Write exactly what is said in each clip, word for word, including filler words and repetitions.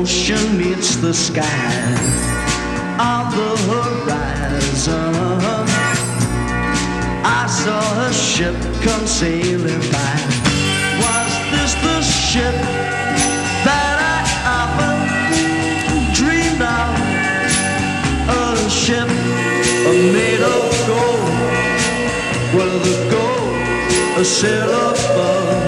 ocean meets the sky on the horizon. I saw a ship come sailing by. Was this the ship that I often dreamed of? A ship made of gold, with the gold a sail above.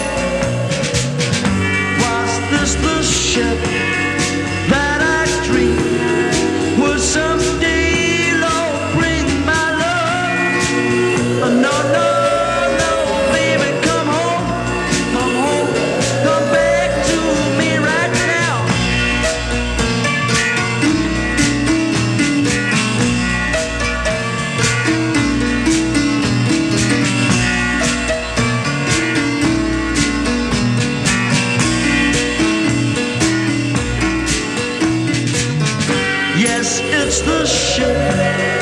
Was this the ship that I dreamed would someday, Lord, bring my love? No, no, no, baby, come home, come home, come back to me right now. Yes, it's the ship